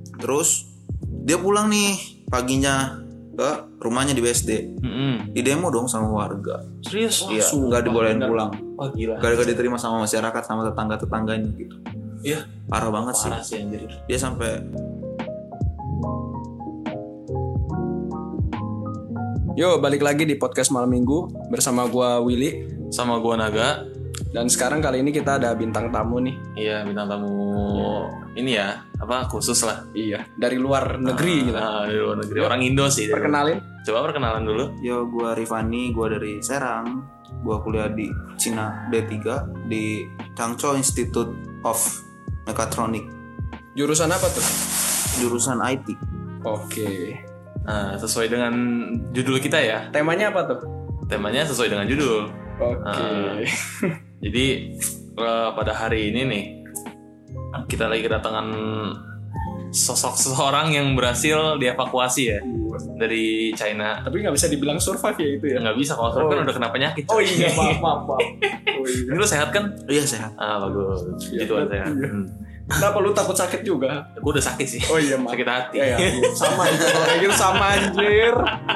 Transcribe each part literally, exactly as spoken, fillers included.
Terus dia pulang nih paginya ke rumahnya di B S D. Mm-hmm. Di demo dong sama warga. Serius? Iya, nggak dibolehin bener. pulang. Wah gila. Gara-gara diterima sama masyarakat sama tetangga-tetangganya gitu. Iya. Parah banget sih. Parah sih anjir. Dia sampai. Yo, balik lagi di podcast malam minggu bersama gua Willy sama gua Naga. Dan sekarang kali ini kita ada bintang tamu nih. Iya, bintang tamu ini ya, apa khusus lah. Iya, dari luar negeri ah, gitu. Ah, dari luar negeri. Orang Indo sih. Perkenalin. Coba perkenalan dulu. Yo, gua Rifani, gua dari Serang. Gua kuliah di Cina D tiga di Changzhou Institute of Mechatronics. Jurusan apa tuh? Jurusan I T. Oke. Nah, sesuai dengan judul kita ya. Temanya apa tuh? Temanya sesuai dengan judul. Oke. Nah, jadi uh, pada hari ini nih kita lagi kedatangan sosok seseorang yang berhasil dievakuasi ya dari China. Tapi nggak bisa dibilang survive ya itu ya? Nggak bisa kalau survive Oh. kan udah kena penyakit. Oh iya, maaf, maaf, maaf. Oh, iya. Ini lu sehat kan? Iya, sehat. Ah bagus. Iya, Gitu kan sehat. iya. Hmm. Kenapa lu takut sakit juga? Gue udah sakit sih. Oh iya, maaf. Sakit hati. Ya, ya. Sama itu, kalau kayak gitu sama anjir.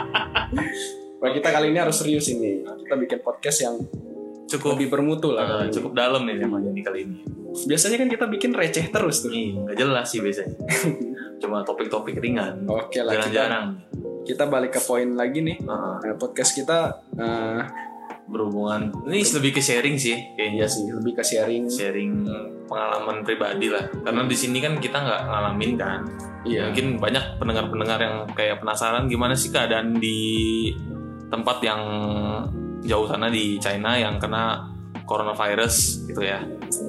Nah, kita kali ini harus serius ini. Kita bikin podcast yang Cukup lebih bermutu lah. uh, kali ini. cukup dalam nih temanya nih kali ini. Biasanya kan kita bikin receh terus tuh. Ih, nggak jelas sih biasanya. Cuma topik-topik ringan. Oke lah, kita, Jarang-jarang. kita balik ke poin lagi nih. Uh, Nah, podcast kita uh, berhubungan ini lebih ke sharing sih kayaknya ya sih lebih ke sharing. sharing pengalaman pribadi lah karena di sini kan kita nggak ngalamin kan. Iya. Mungkin banyak pendengar-pendengar yang kayak penasaran gimana sih keadaan di tempat yang jauh sana di China yang kena coronavirus gitu ya.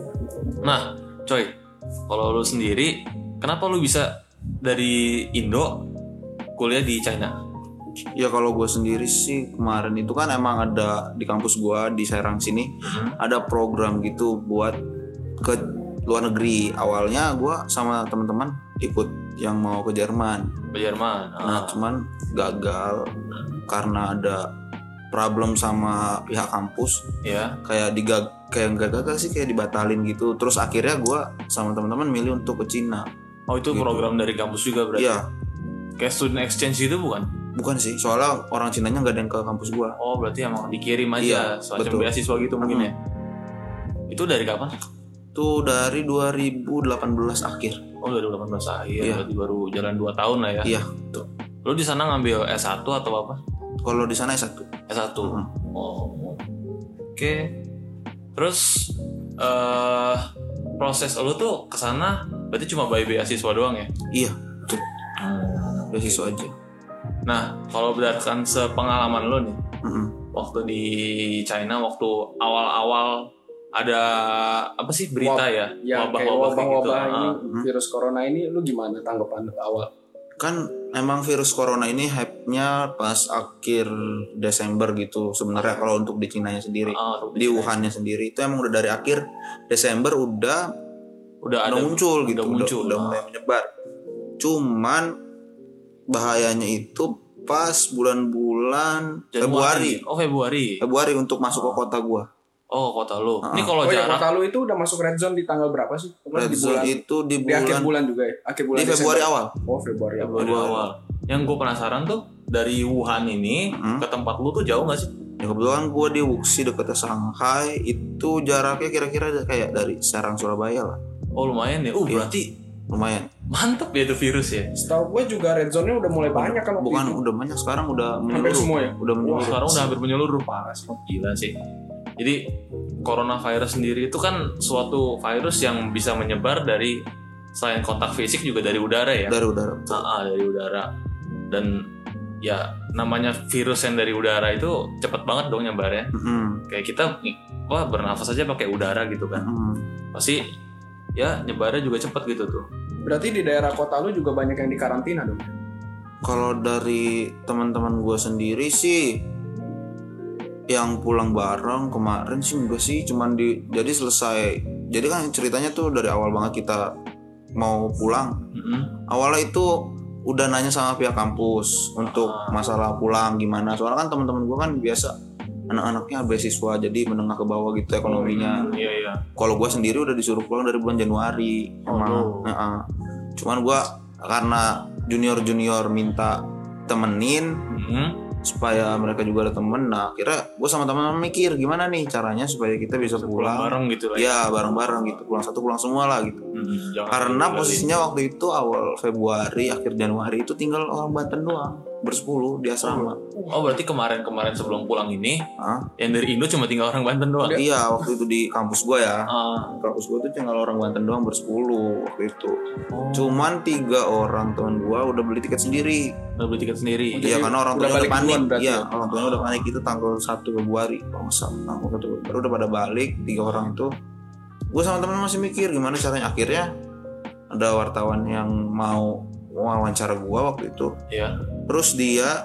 Nah, coy, kalau lu sendiri kenapa lu bisa dari Indo kuliah di China? Ya kalau gue sendiri sih kemarin itu kan emang ada di kampus gue di Serang sini Hmm. ada program gitu buat ke luar negeri. Awalnya gue sama teman-teman ikut yang mau ke Jerman. Ke Jerman. Nah Ah. cuman gagal karena ada problem sama pihak kampus. Ya. Kayak digag kayak nggak gagal sih kayak dibatalin gitu. Terus akhirnya gue sama teman-teman milih untuk ke Cina. Oh itu Gitu. program dari kampus juga berarti? Iya, Kayak student exchange itu bukan? bukan sih. Soalnya orang Cinanya nggak ada yang ke kampus gue. Oh berarti emang dikirim aja Iya, semacam betul. beasiswa gitu mungkin Hmm. ya? Itu dari kapan? Itu dari dua ribu delapan belas akhir. Oh dua ribu delapan belas akhir, Iya. berarti baru jalan dua tahun lah ya? Iya. Lu di sana ngambil S satu atau apa? Kalau di sana S satu. S satu. Hmm. Oh. Oke. Terus eh proses lu tuh kesana berarti cuma by beasiswa doang ya? Iya, betul. Beasiswa aja. Nah, kalau berdasarkan sepengalaman lu nih, Mm-mm. waktu di China, waktu awal-awal ada apa sih berita Wab- ya? Ya kayak Wabah-wabah kayak gitu. wabah-wabah ini, Ah. virus corona ini, lu gimana tanggapan lu awal? Kan emang virus corona ini hype-nya pas akhir Desember gitu sebenarnya kalau untuk di Cina sendiri. Ah, Di Wuhan-nya sendiri itu emang udah dari akhir Desember udah udah udah ada muncul gitu, udah muncul. udah, udah mulai menyebar. Cuman bahayanya itu pas bulan-bulan Januari. Februari. Oh Februari. Februari untuk masuk ke kota gua. Oh kota lu. Ah. Ini kalau Oh ya, jarak kota lu itu udah masuk red zone di tanggal berapa sih? Kemarin Red di zone bulan, itu di di akhir bulan bulan juga ya? Akhir bulan di Februari Desember. awal. Oh Februari awal. Februari awal. Yang gue penasaran tuh dari Wuhan ini Hmm. ke tempat lu tuh jauh nggak sih? Ya kebetulan gue di Wuxi dekat Shanghai itu jaraknya kira-kira kayak dari Serang Surabaya lah, Oh lumayan ya. Uh Iya. berarti lumayan. mantep ya itu virus ya. Setahu gue juga red zone-nya udah mulai banyak kan waktu Bukan itu. udah banyak sekarang udah Hampir menyeluruh. semua ya? Udah Wah, menyeluruh. sekarang udah hampir menyeluruh parah sih. Gila sih. Jadi coronavirus sendiri itu kan suatu virus yang bisa menyebar dari selain kontak fisik juga dari udara ya. Dari udara. Ah, ah, dari udara. Dan ya namanya virus yang dari udara itu cepet banget dong nyebarnya. Mm-mm. Kayak kita wah bernafas aja pakai udara gitu kan. Mm-mm. Pasti ya nyebarnya juga cepet gitu tuh. Berarti di daerah kota lu juga banyak yang dikarantina dong? Kalau dari teman-teman gue sendiri sih yang pulang bareng kemarin sih enggak sih, cuman di jadi selesai. Jadi kan ceritanya tuh dari awal banget kita mau pulang. Mm-mm. Awalnya itu udah nanya sama pihak kampus untuk masalah pulang gimana. Soalnya kan teman-teman gue kan biasa anak-anaknya beasiswa jadi menengah ke bawah gitu ekonominya. Hmm, iya iya. Kalau gue sendiri udah disuruh pulang dari bulan Januari Oh, emang. no. Nah, cuman gue karena junior-junior minta temenin Hmm. supaya mereka juga ada temen. Nah akhirnya gue sama teman-teman mikir gimana nih caranya supaya kita bisa Pulang pulang bareng gitu lah. ya bareng-bareng gitu, pulang satu pulang semua lah gitu. Hmm, jangan Karena tinggalin. posisinya waktu itu awal Februari akhir Januari itu tinggal orang Banten doang bersepuluh di asrama. Oh berarti kemarin-kemarin sebelum pulang ini Hah? yang dari Indo cuma tinggal orang Banten doang. Iya waktu itu di kampus gue ya. Ah. Kampus gue tuh tinggal orang Banten doang bersepuluh waktu itu. Oh. Cuman tiga orang teman gue udah beli tiket sendiri. Udah beli tiket sendiri. Oh, Iya Jadi karena orang udah tuanya udah balik panik. duluan berarti Iya ya? orang tuanya udah panik itu tanggal satu Februari. Kalau nggak salah tanggal satu Februari udah pada balik tiga orang itu. Gue sama temen masih mikir gimana caranya. Akhirnya ada wartawan yang mau wawancara gue waktu itu. Iya. Terus dia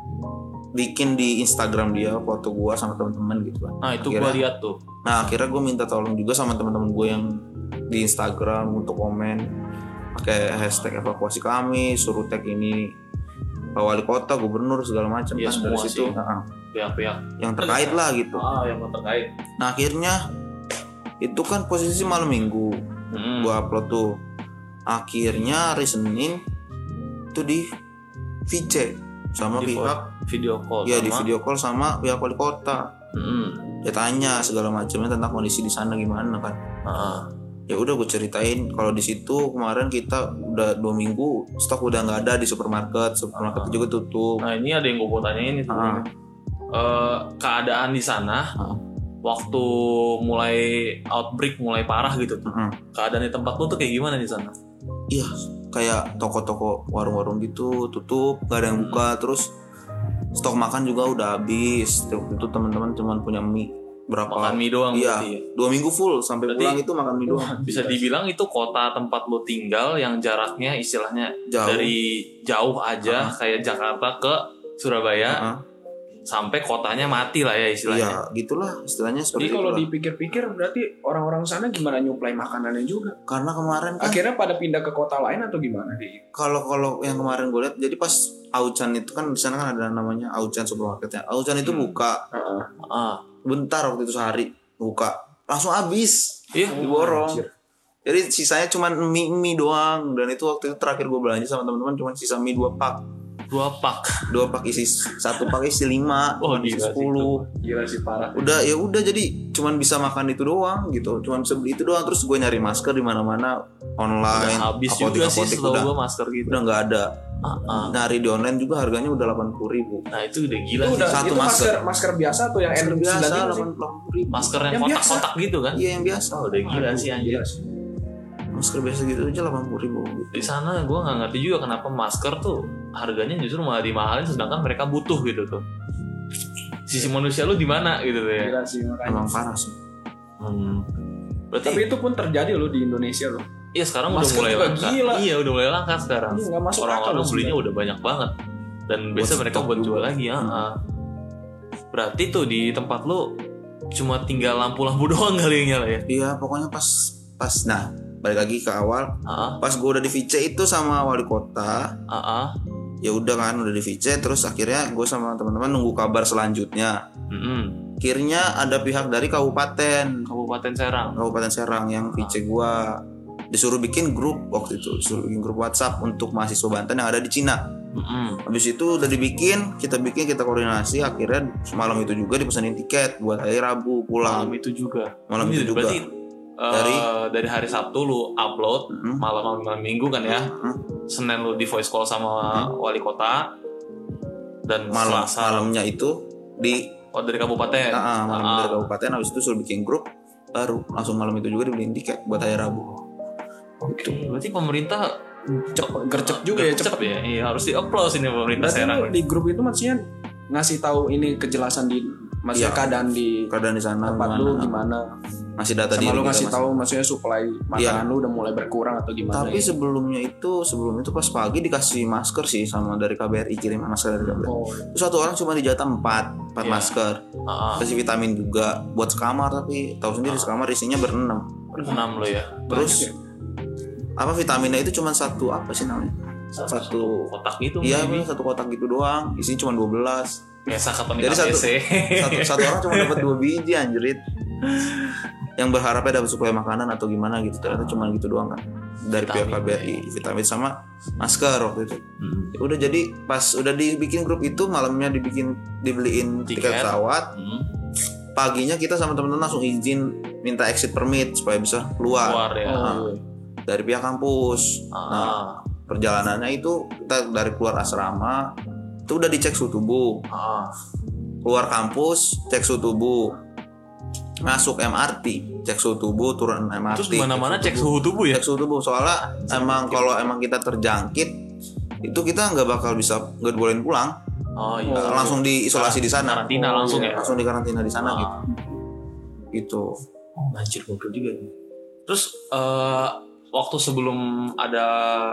bikin di Instagram dia foto gue sama teman-teman gitu kan. Nah itu Akhirnya- gue lihat tuh. Nah akhirnya gue minta tolong juga sama teman-teman gue yang di Instagram untuk komen pakai hashtag evakuasi kami, suruh tag ini Pak Wali Kota, Gubernur segala macam Iya, kan dari semua situ. sih. Nah, Pihak-pihak. yang terkait lah gitu. Ah yang terkait. Nah akhirnya itu kan posisi malam minggu Hmm. gue upload tuh. Akhirnya hari Senin itu di V C sama Di pihak video call. ya di sama- video call sama pihak Wali Kota. Hmm. Dia tanya segala macamnya tentang kondisi di sana gimana kan. Ah. Ya udah gue ceritain kalau di situ kemarin kita udah dua minggu stok udah nggak ada di supermarket, supermarket juga tutup. Nah ini ada yang gue mau tanyain itu. Ah. Eh, keadaan di sana Ah. waktu mulai outbreak mulai parah gitu tuh. Mm-mm. Keadaan di tempat lu tuh kayak gimana di sana? Iya, kayak toko-toko warung-warung gitu tutup, nggak ada yang buka, terus stok makan juga udah habis. Waktu itu teman-teman cuma punya mie berapa? Makan mie doang Iya, berarti ya? dua minggu full sampai Berarti- pulang itu makan mie doang. Bisa dibilang itu kota tempat lu tinggal yang jaraknya istilahnya Jauh. dari jauh aja kayak Jakarta ke Surabaya Heeh. sampai kotanya mati lah ya istilahnya. Iya, gitulah istilahnya Jadi seperti kalau itulah. dipikir-pikir berarti orang-orang sana gimana nyuplai makanannya juga? Karena kemarin kan Akhirnya pada pindah ke kota lain atau gimana di? kalau kalau yang kemarin gue lihat, jadi pas Auchan itu kan di sana kan ada namanya Auchan supermarketnya. Auchan itu buka Heeh. Ah, bentar waktu itu sehari buka langsung habis, iya. diborong. Anjir. Jadi sisanya cuma mie mie doang, dan itu waktu itu terakhir gue belanja sama teman-teman cuma sisa mie dua pak, Dua pak. dua pak isi satu pak isi lima, Oh, isi gila sih sepuluh. Gila sih parah. Udah ya udah jadi cuman bisa makan itu doang gitu, cuman bisa beli itu doang. Terus gue nyari masker di mana-mana online, Udah habis juga sih apotek-apotek setahu udah gue masker gitu. udah nggak ada. Ah, ah. Nyari di online juga harganya udah delapan puluh ribu. Nah itu udah gila Itu sih. udah satu itu masker. masker masker biasa atau yang Masker N biasa sembilan puluh sih? delapan puluh ribu. Masker yang Yang kotak-kotak gitu kan? Iya yang biasa. Oh, udah gila sih anjir. Gila sih. Masker biasa gitu aja delapan puluh ribu. Di sana gue nggak ngerti juga kenapa masker tuh harganya justru malah dimahalin sedangkan mereka butuh gitu tuh. Sisi manusia lu di mana gitu tuh ya? Gila sih makanya. Emang parah sih. Hmm. Berarti Tapi itu pun terjadi loh di Indonesia loh. iya sekarang udah masker mulai juga langka. gila. Iya udah mulai langka sekarang. Iya, nggak masuk akal Orang-orang loh belinya sebenarnya. udah banyak banget. Dan Buat biasa mereka stok buat jual juga. lagi ya. ah. Berarti tuh di tempat lu cuma tinggal lampu-lampu doang kali yang nyala ya? Iya pokoknya pas pas nah balik lagi ke awal, Ah, pas gue udah di V C itu sama wali kota, ah, ah. ya udah kan udah di V C, terus akhirnya gue sama teman-teman nunggu kabar selanjutnya. Mm-mm. Akhirnya ada pihak dari kabupaten Kabupaten Serang. Kabupaten Serang yang V C gue disuruh bikin grup waktu itu, disuruh bikin grup WhatsApp untuk mahasiswa Banten yang ada di Cina. Mm-mm. Habis itu udah dibikin, kita bikin, kita koordinasi, akhirnya malam itu juga dipesanin tiket buat hari Rabu pulang. Malam itu juga. Malam Ini itu juga. Berarti eh, Dari- dari hari Sabtu lu upload, Mm-mm. malam malam Minggu kan ya. Mm-mm. Senin lu di voice call sama wali kota, dan Malam Selasa malamnya itu di oh dari kabupaten. Nah, ah, malam Ah, dari kabupaten, habis itu suruh bikin grup, baru langsung malam itu juga dibeliin tiket buat hari Rabu. Gitu. Berarti pemerintah Cepet, gercep juga ya, gercep cepet. ya. Iya, harus di-applause ini pemerintah Berarti Serang. lu di grup itu maksudnya ngasih tahu ini kejelasan di maksudnya Iya. keadaan di Keadaan di sana tempat gimana? lu gimana. Masih data Sama diri lu kita ngasih masih- tahu maksudnya supply makanan Iya. lu udah mulai berkurang atau gimana. Tapi ya? sebelumnya itu sebelum itu pas pagi dikasih masker sih sama dari K B R I, kirim masker dari K B R I. Oh, Terus satu orang cuma dijatah empat, empat Iya. masker. Ah, Kasih vitamin juga buat sekamar, tapi tahu sendiri sekamar isinya berenam. enam lo ya. Terus apa vitaminnya itu cuma satu apa sih namanya? Satu kotak gitu. Iya, maybe. satu kotak gitu doang. Isinya cuma dua belas. Kayak sakatonik Jadi satu- A B C. satu satu orang cuma dapat dua biji anjrit. Yang berharapnya dapat suplai makanan atau gimana gitu, ternyata cuma gitu doang kan. dari pihak K B R I, vitamin sama masker waktu itu. Hmm. Ya udah jadi pas udah dibikin grup itu malamnya dibikin dibeliin tiket, tiket pesawat. Hmm. Paginya kita sama teman-teman langsung izin minta exit permit supaya bisa keluar, keluar ya. Nah, dari pihak kampus. Ah. Nah, perjalanannya itu kita dari keluar asrama itu udah dicek suhu tubuh. Ah. Keluar kampus cek suhu tubuh. Masuk M R T cek suhu tubuh, turun M R T. Terus mana-mana cek suhu tubuh ya? Cek suhu tubuh soalnya ah, emang kalau emang kita terjangkit itu kita nggak bakal bisa nggak bolehin pulang. Oh iya. Langsung diisolasi di sana. Karantina oh, langsung ya. Langsung di karantina di sana ah. gitu. Gitu. Oh, anjir gokil juga nih. Terus uh, waktu sebelum ada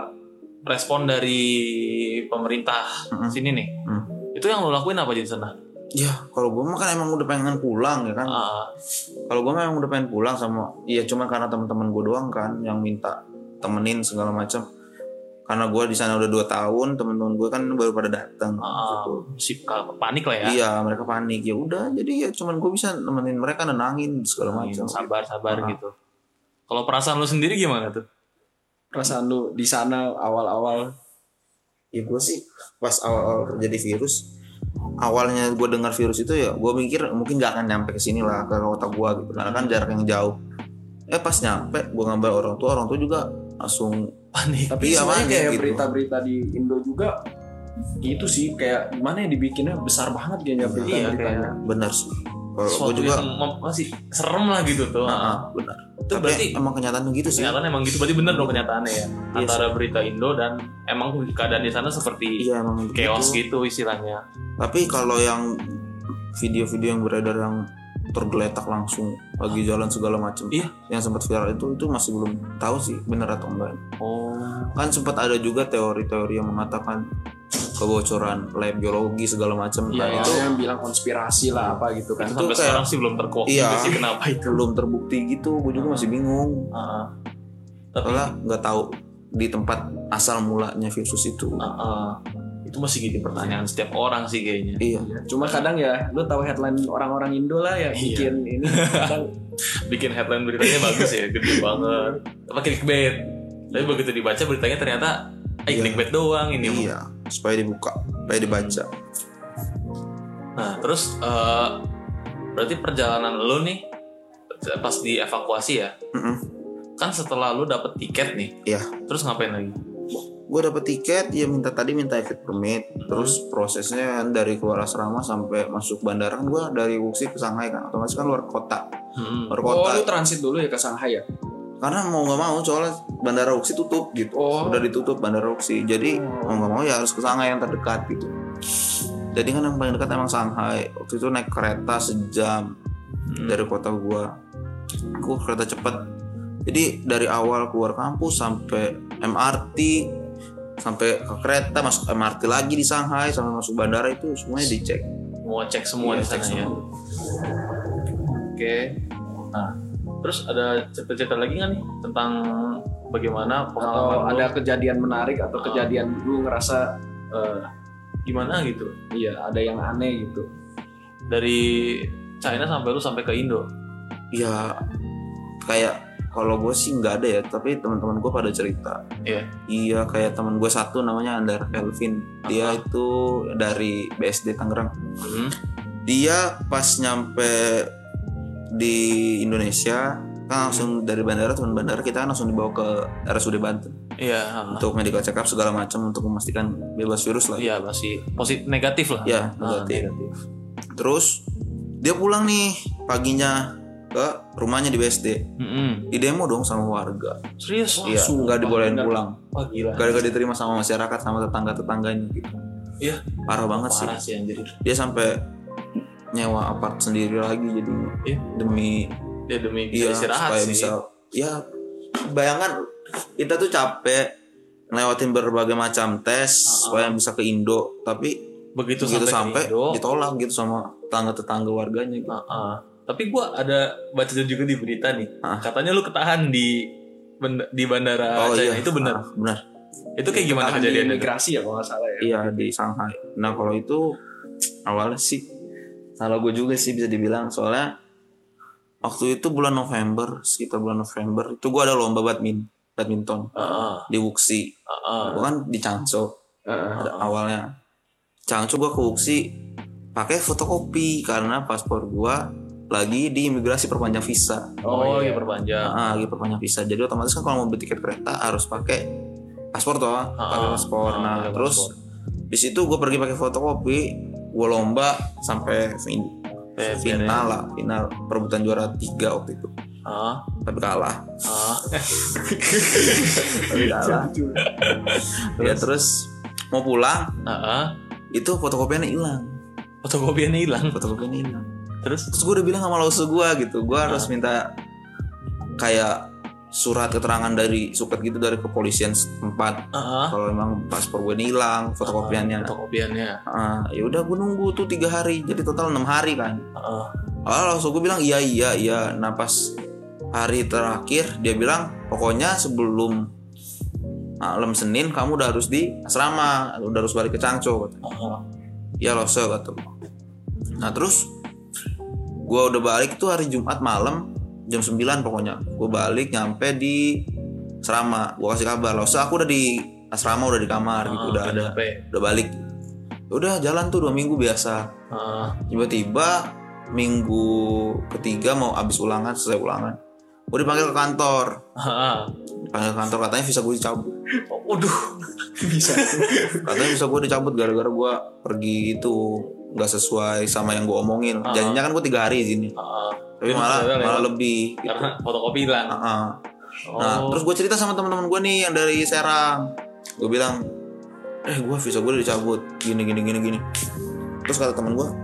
respon dari pemerintah mm-hmm. sini nih, mm. itu yang lo lakuin apa di sana? Ya, kalau gue mah kan emang udah pengen pulang ya kan. Uh. Kalau gue memang udah pengen pulang sama, iya cuma karena teman-teman gue doang kan yang minta temenin segala macam. Karena gue di sana udah dua tahun, teman-teman gue kan baru pada datang. Uh, gitu. Sip, panik lah ya. Iya, mereka panik. Ya udah, jadi ya cuman gue bisa nemenin mereka, nenangin segala macam. Sabar-sabar uh. gitu. Kalau perasaan lu sendiri gimana tuh? Perasaan lu di sana awal-awal? Ya gue sih pas awal-awal jadi virus. Awalnya gue dengar virus itu ya gue mikir mungkin gak akan nyampe ke sini lah ke kota gue gitu karena kan jarak yang jauh. Eh pas nyampe gue ngambil orang tua orang tua juga langsung panik. Tapi iya, sebenarnya kayak gitu. Berita-berita di Indo juga itu sih kayak gimana ya dibikinnya besar banget kayaknya berita-beritanya. Iya, benar sih. Kalau gue juga mem- masih serem lah gitu tuh. Nah, benar. Itu tapi berarti emang kenyataan gitu sih. Kenyataan emang gitu berarti benar dong kenyataannya ya. Yes. Antara berita Indo dan emang keadaan di sana seperti iya, chaos gitu. gitu istilahnya. Tapi kalau yang video-video yang beredar yang tergeletak langsung lagi jalan segala macam, iya. yang sempat viral itu itu masih belum tahu sih benar atau enggak. Oh. Kan sempat ada juga teori-teori yang mengatakan kebocoran lab biologi segala macam. Iya, nah, itu yang bilang konspirasi lah apa gitu kan. Itu sampai kayak, sekarang sih belum terkuak iya, sih kenapa itu belum terbukti gitu. Gue juga uh-huh. masih bingung. Uh-huh. Soalnya nggak tahu di tempat asal mulanya virus itu. Uh-huh. Itu masih jadi pertanyaan setiap orang sih kayaknya. Iya. Cuma kadang ya, lu tahu headline orang-orang Indo lah ya bikin iya. ini. Kadang bikin headline beritanya bagus ya, gede banget. Apa clickbait. Tapi begitu dibaca beritanya ternyata eh clickbait doang ini. Iya. Supaya dibuka, supaya dibaca. Nah, terus uh, berarti perjalanan lu nih pas dievakuasi ya? Mm-mm. Kan setelah lu dapet tiket nih. Iya. Terus ngapain lagi? Gue dapet tiket, ya minta tadi minta exit permit. Hmm. Terus prosesnya dari keluar asrama sampai masuk bandara kan gue dari Wuxi ke Shanghai kan, otomatis kan luar kota. Hmm. Luar kota. Oh, lu transit dulu ya ke Shanghai ya? Karena mau nggak mau soalnya bandara Wuxi tutup gitu. Oh. Udah ditutup bandara Wuxi. Jadi oh. mau nggak mau ya harus ke Shanghai yang terdekat gitu. Jadi kan yang paling dekat emang Shanghai. Waktu itu naik kereta sejam hmm. dari kota gue. Gue kereta cepat. Jadi dari awal keluar kampus sampai M R T, sampai ke kereta, masuk M R T lagi di Shanghai, sampai masuk bandara itu semuanya dicek. Mau cek semua ya, di sana ya. Oke. Nah, terus ada cerita-cerita lagi nggak nih tentang bagaimana pengalaman? Atau ada kejadian menarik atau uh, kejadian lu ngerasa uh, gimana gitu? Iya, ada yang aneh gitu. Dari China sampai lu sampai ke Indo? Ya, kayak kalau gue sih nggak ada ya, tapi teman-teman gue pada cerita. Iya. Iya, kayak teman gue satu namanya Andar Kelvin. Dia uh-huh. itu dari B S D Tangerang. Uh-huh. Dia pas nyampe di Indonesia kan langsung uh-huh. dari bandara, teman bandara kita kan langsung dibawa ke R S U D Banten. Iya. Uh-huh. Untuk medical check up segala macam untuk memastikan bebas virus lah. Iya, masih positif negatif lah. Iya, negatif. Uh, negatif. Terus dia pulang nih paginya ke rumahnya di B S D, mm-hmm. di demo dong sama warga. Serius? Iya, nggak dibolehin pulang. Wah gila. Gak diterima sama masyarakat, sama tetangga-tetangganya gitu. Iya. Parah banget oh, sih. Parah sih anjir. Dia sampai nyewa apart sendiri lagi jadi iya. demi ya demi bisa iya, istirahat supaya sih. Bisa, ya bayangan kita tuh capek ngelewatin berbagai macam tes uh-huh. supaya bisa ke Indo, tapi begitu, begitu sampai, sampai ditolak gitu sama tetangga-tetangga warganya gitu. Uh-huh. Tapi gue ada baca juga di berita nih, ah. katanya lu ketahan di di bandara oh, China iya. itu benar? Ah, benar. Itu kayak gimana kejadiannya? Di imigrasi ya kalau nggak salah ya? Iya di Shanghai. Nah kalau itu awalnya sih salah gue juga sih bisa dibilang, soalnya waktu itu bulan November, sekitar bulan November itu gue ada lomba badminton. badminton Uh-uh. di Wuxi. Uh-uh. Gue kan di Changzhou Heeh. ada awalnya. Changzhou gue ke Wuxi pakai fotokopi karena paspor gue lagi di imigrasi perpanjang visa. Oh, iya perpanjang. Ah, lagi perpanjang visa. Jadi otomatis kan kalau mau beli tiket kereta harus pakai paspor toh, pakai paspor. ah, Nah, pakai terus paspor. di situ gue pergi pakai fotokopi, gue lomba sampai fin- Eh, final lah, final perebutan juara tiga waktu itu. Ah, Tapi kalah. ah. Tapi kalah. Ya terus mau pulang, Ah, itu fotokopiannya hilang. fotokopiannya hilang. Fotokopiannya hilang. Terus Terus gue udah bilang sama lause gue gitu, gue harus minta kayak surat keterangan dari suket gitu dari kepolisian setempat. ah, Kalau emang paspor gue ini hilang, fotokopiannya. fotokopiannya. Ah, ya udah gue nunggu tuh tiga hari, jadi total enam hari kan. Ah, Ah, langsung gue bilang iya iya iya. Nah pas hari terakhir dia bilang pokoknya sebelum malam Senin kamu udah harus di asrama, udah harus balik ke Changzhou. ah, Iya loh se kata gue. Nah terus gue udah balik tuh hari Jumat malam jam sembilan pokoknya. Gue balik nyampe di asrama, gue kasih kabar loh se aku udah di asrama, udah di kamar gitu, udah ada, nyampe. udah balik. Udah jalan tuh dua minggu biasa. Ah, Tiba-tiba minggu ketiga mau abis ulangan, selesai ulangan, gue dipanggil ke kantor. ah, Dipanggil ke kantor katanya visa gue dicabut. Waduh, Bisa. Katanya visa gue dicabut gara-gara gue pergi itu nggak sesuai sama yang gue omongin. Janjinya kan gue tiga hari di sini, ah, tapi malah maksudnya malah lewat- lebih. Gitu. karena fotokopi hilang. Ah-ah. Oh, Nah terus gue cerita sama teman-teman gue nih yang dari Serang. Gue bilang, eh gue visa gue udah dicabut, gini gini gini gini. Terus kata teman gue,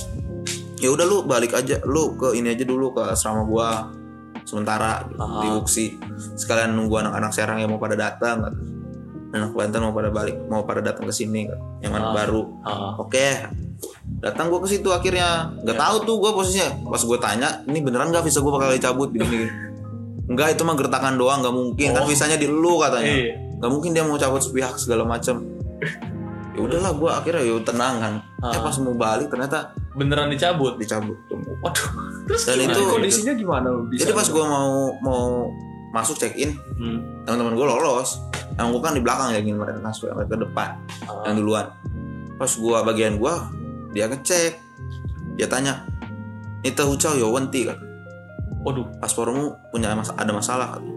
ya udah lu balik aja, lu ke ini aja dulu ke asrama gue sementara gitu, Ah. di Wuxi. Sekalian nunggu anak-anak Serang yang mau pada datang, kan. Anak Banten mau pada balik, mau pada datang ke sini, kan. Yang anak Ah. baru. ah, Oke, datang gue ke situ akhirnya. Gak tahu tuh gue posisinya. Pas gue tanya, ini beneran gak visa gue bakal dicabut gini? Enggak, itu mah gertakan doang, gak mungkin. Kan Oh. visanya di lu katanya. Iya. Gak mungkin dia mau cabut sepihak segala macam. Ya udahlah, gue akhirnya ya tenang kan. Eh Ah. pas mau balik ternyata beneran dicabut. dicabut. Waduh, terus Dan gimana itu- gitu? Kondisinya gimana lu? Bisa Jadi pas gue mau mau masuk check in, Hmm. teman-teman gue lolos. Yang gue kan di belakang ya, gini mereka masuk, mereka ke depan, Ah. yang duluan. Pas gue bagian gue, dia ngecek, dia tanya, ini tahu cau ya wenti kan? Waduh, Paspormu punya mas- ada masalah kan?